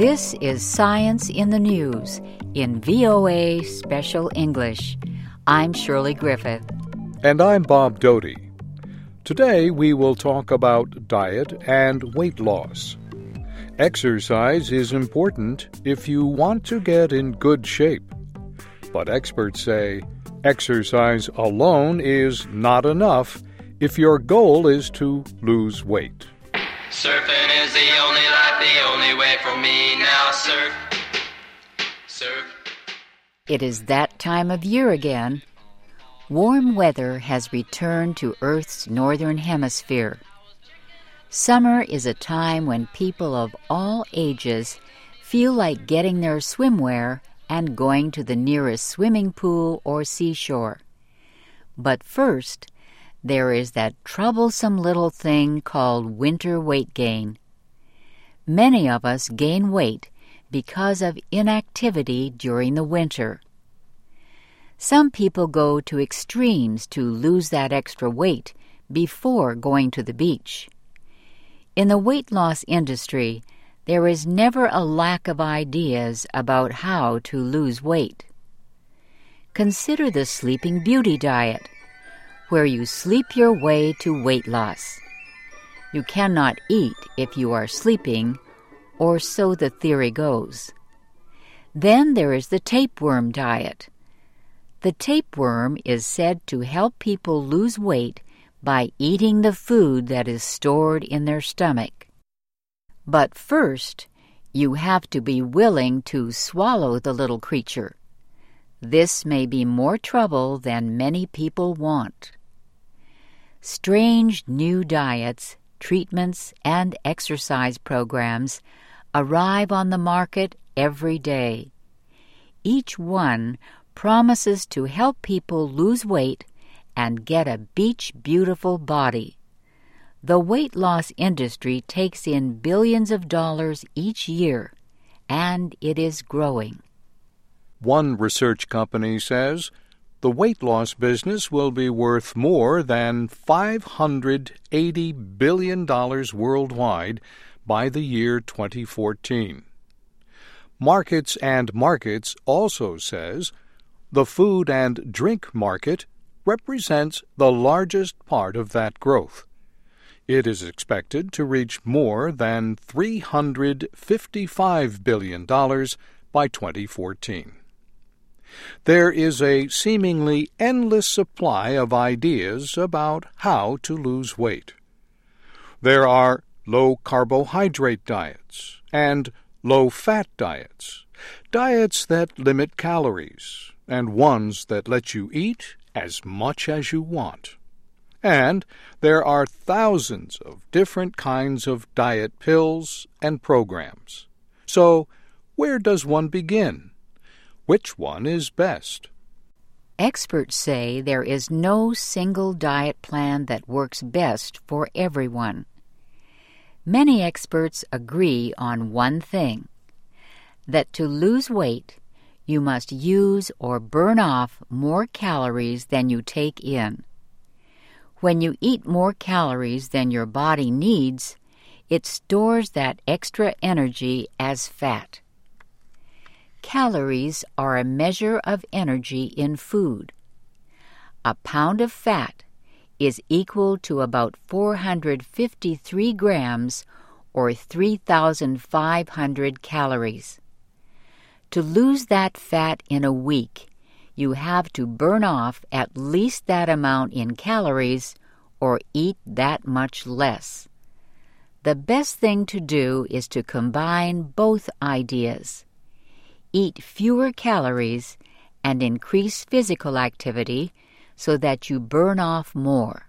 This is Science in the News in VOA Special English. I'm Shirley Griffith. And I'm Bob Doty. Today we will talk about diet and weight loss. Exercise is important if you want to get in good shape. But experts say exercise alone is not enough if your goal is to lose weight. Surfing is the only life, the only way for me now. Surf. It is that time of year again. Warm weather has returned to Earth's northern hemisphere. Summer is a time when people of all ages feel like getting their swimwear and going to the nearest swimming pool or seashore. But first, there is that troublesome little thing called winter weight gain. Many of us gain weight because of inactivity during the winter. Some people go to extremes to lose that extra weight before going to the beach. In the weight loss industry, there is never a lack of ideas about how to lose weight. Consider the Sleeping Beauty diet, where you sleep your way to weight loss. You cannot eat if you are sleeping, or so the theory goes. Then there is the tapeworm diet. The tapeworm is said to help people lose weight by eating the food that is stored in their stomach. But first, you have to be willing to swallow the little creature. This may be more trouble than many people want. Strange new diets, treatments, and exercise programs arrive on the market every day. Each one promises to help people lose weight and get a beach-beautiful body. The weight loss industry takes in billions of dollars each year, and it is growing. One research company says the weight loss business will be worth more than $580 billion worldwide by the year 2014. Markets and Markets also says the food and drink market represents the largest part of that growth. It is expected to reach more than $355 billion by 2014. There is a seemingly endless supply of ideas about how to lose weight. There are low-carbohydrate diets and low-fat diets, diets that limit calories, and ones that let you eat as much as you want. And there are thousands of different kinds of diet pills and programs. So, where does one begin? Which one is best? Experts say there is no single diet plan that works best for everyone. Many experts agree on one thing, that to lose weight, you must use or burn off more calories than you take in. When you eat more calories than your body needs, it stores that extra energy as fat. Calories are a measure of energy in food. A pound of fat is equal to about 453 grams or 3,500 calories. To lose that fat in a week, you have to burn off at least that amount in calories or eat that much less. The best thing to do is to combine both ideas. Eat fewer calories and increase physical activity so that you burn off more.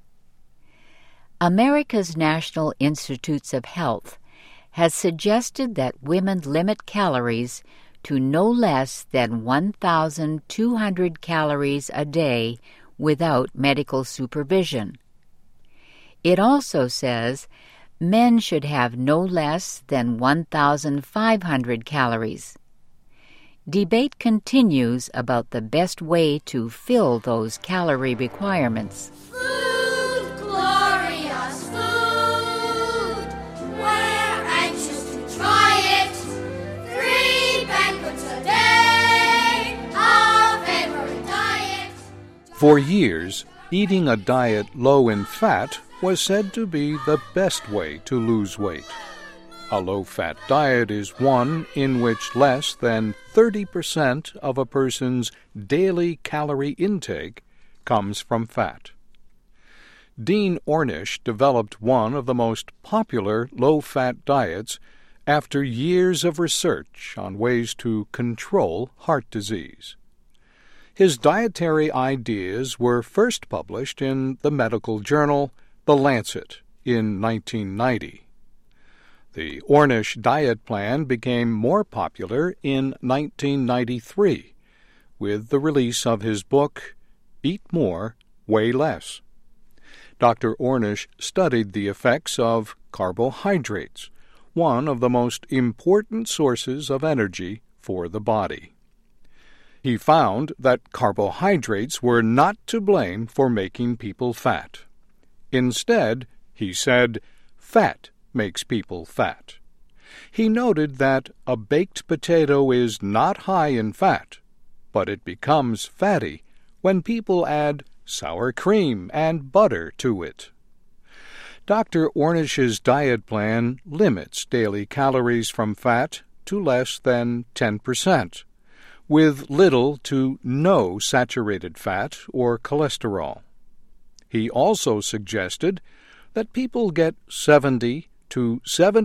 America's National Institutes of Health has suggested that women limit calories to no less than 1,200 calories a day without medical supervision. It also says men should have no less than 1,500 calories. Debate continues about the best way to fill those calorie requirements. Food, glorious food, we're anxious to try it. For years, eating a diet low in fat was said to be the best way to lose weight. A low-fat diet is one in which less than 30% of a person's daily calorie intake comes from fat. Dean Ornish developed one of the most popular low-fat diets after years of research on ways to control heart disease. His dietary ideas were first published in the medical journal The Lancet in 1990. The Ornish diet plan became more popular in 1993 with the release of his book, Eat More, Weigh Less. Dr. Ornish studied the effects of carbohydrates, one of the most important sources of energy for the body. He found that carbohydrates were not to blame for making people fat. Instead, he said, fat makes people fat. He noted that a baked potato is not high in fat, but it becomes fatty when people add sour cream and butter to it. Dr. Ornish's diet plan limits daily calories from fat to less than 10%, with little to no saturated fat or cholesterol. He also suggested that people get 70 to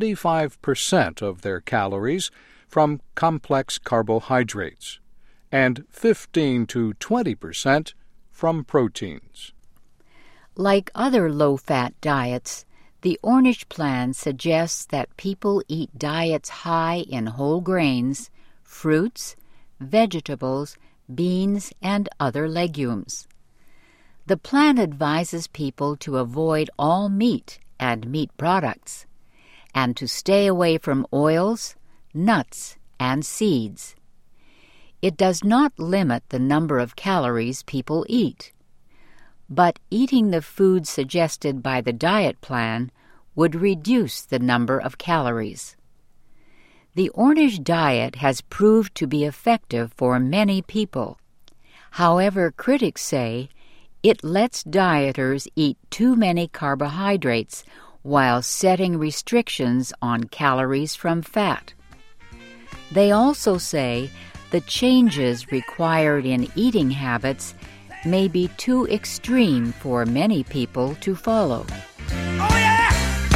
75% of their calories from complex carbohydrates and 15 to 20% from proteins. Like other low-fat diets, the Ornish plan suggests that people eat diets high in whole grains, fruits, vegetables, beans, and other legumes. The plan advises people to avoid all meat and meat products, and to stay away from oils, nuts, and seeds. It does not limit the number of calories people eat, but eating the food suggested by the diet plan would reduce the number of calories. The Ornish diet has proved to be effective for many people. However, critics say it lets dieters eat too many carbohydrates while setting restrictions on calories from fat. They also say the changes required in eating habits may be too extreme for many people to follow. Oh yeah!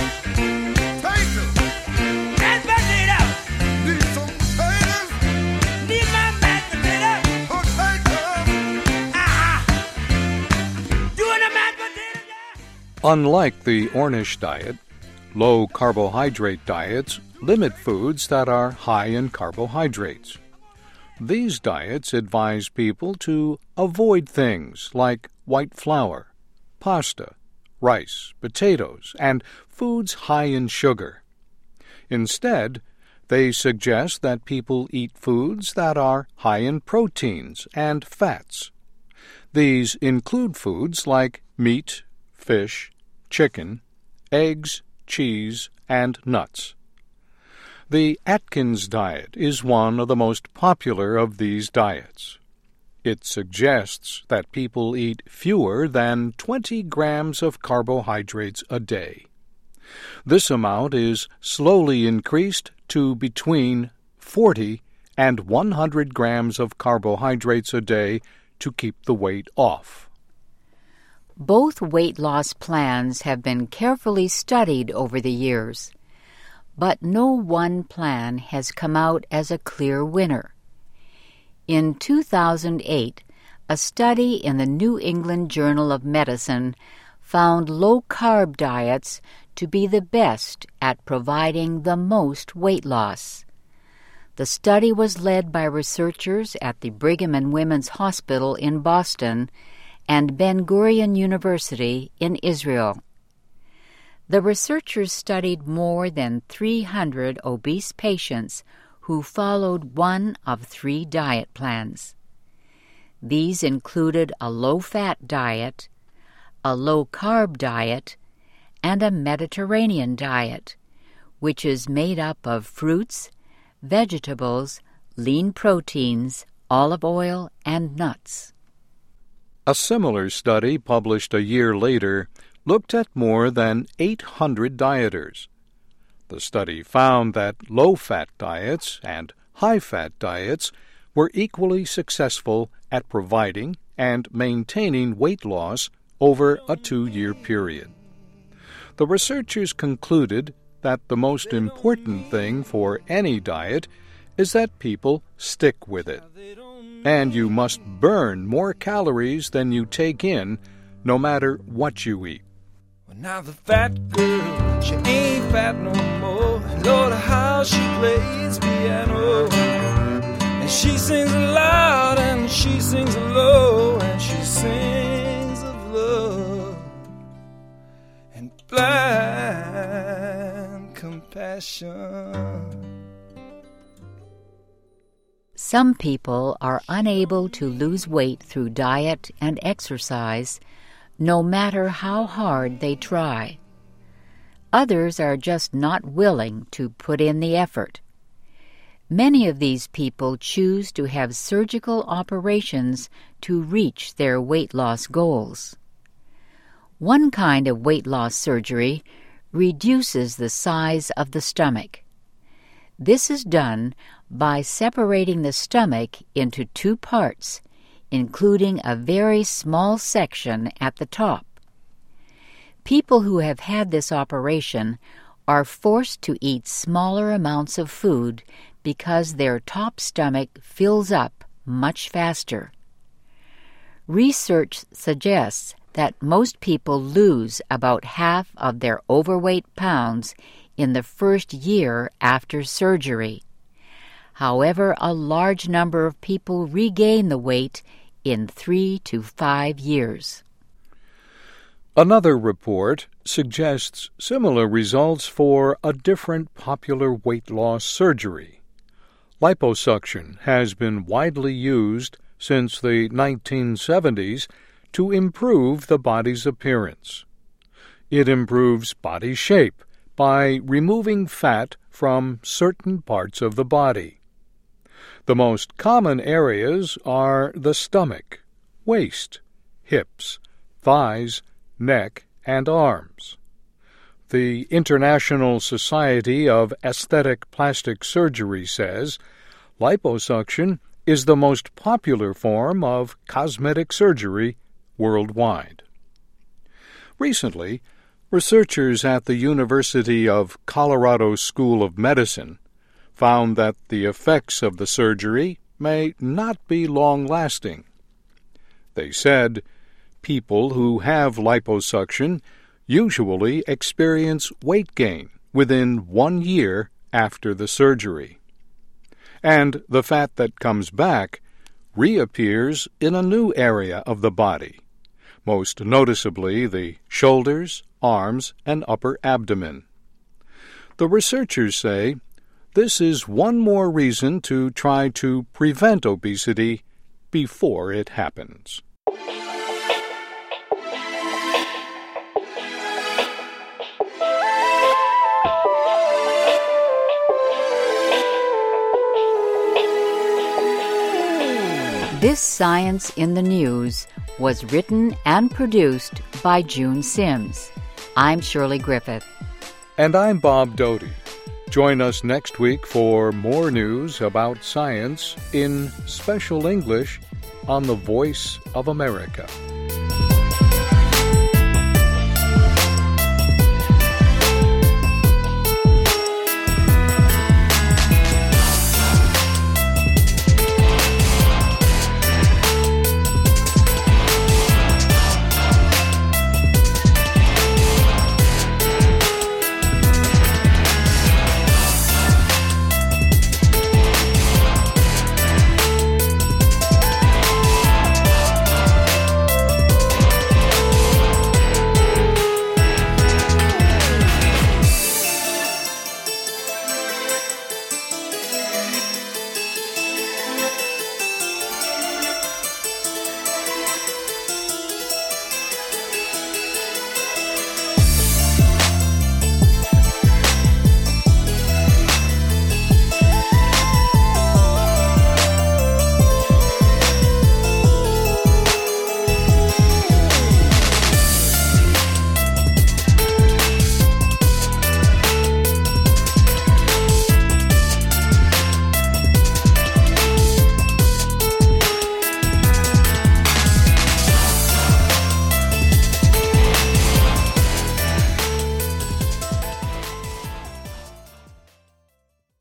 Taste it! And potatoes! Need some potatoes? Need my mashed potatoes? Potatoes! Doing a mashed potato, yeah! Unlike the Ornish diet, low-carbohydrate diets limit foods that are high in carbohydrates. These diets advise people to avoid things like white flour, pasta, rice, potatoes, and foods high in sugar. Instead, they suggest that people eat foods that are high in proteins and fats. These include foods like meat, fish, chicken, eggs, cheese, and nuts. The Atkins diet is one of the most popular of these diets. It suggests that people eat fewer than 20 grams of carbohydrates a day. This amount is slowly increased to between 40 and 100 grams of carbohydrates a day to keep the weight off. Both weight loss plans have been carefully studied over the years, but no one plan has come out as a clear winner. In 2008, a study in the New England Journal of Medicine found low-carb diets to be the best at providing the most weight loss. The study was led by researchers at the Brigham and Women's Hospital in Boston and Ben-Gurion University in Israel. The researchers studied more than 300 obese patients who followed one of 3 diet plans. These included a low-fat diet, a low-carb diet, and a Mediterranean diet, which is made up of fruits, vegetables, lean proteins, olive oil, and nuts. A similar study published a year later looked at more than 800 dieters. The study found that low-fat diets and high-fat diets were equally successful at providing and maintaining weight loss over a 2-year period. The researchers concluded that the most important thing for any diet is that people stick with it. And you must burn more calories than you take in, no matter what you eat. Well, now the fat girl, she ain't fat no more. Lord, how she plays piano. And she sings loud and she sings low, and she sings of love and blind compassion. Some people are unable to lose weight through diet and exercise, no matter how hard they try. Others are just not willing to put in the effort. Many of these people choose to have surgical operations to reach their weight loss goals. One kind of weight loss surgery reduces the size of the stomach. This is done by separating the stomach into 2 parts, including a very small section at the top. People who have had this operation are forced to eat smaller amounts of food because their top stomach fills up much faster. Research suggests that most people lose about half of their overweight pounds in the first year after surgery. However, a large number of people regain the weight in 3 to 5 years. Another report suggests similar results for a different popular weight loss surgery. Liposuction has been widely used since the 1970s to improve the body's appearance. It improves body shape by removing fat from certain parts of the body. The most common areas are the stomach, waist, hips, thighs, neck, and arms. The International Society of Aesthetic Plastic Surgery says liposuction is the most popular form of cosmetic surgery worldwide. Recently, researchers at the University of Colorado School of Medicine found that the effects of the surgery may not be long-lasting. They said people who have liposuction usually experience weight gain within 1 year after the surgery. And the fat that comes back reappears in a new area of the body, most noticeably the shoulders, arms, and upper abdomen. The researchers say this is one more reason to try to prevent obesity before it happens. This Science in the News was written and produced by June Sims. I'm Shirley Griffith. And I'm Bob Doty. Join us next week for more news about science in special English on the Voice of America.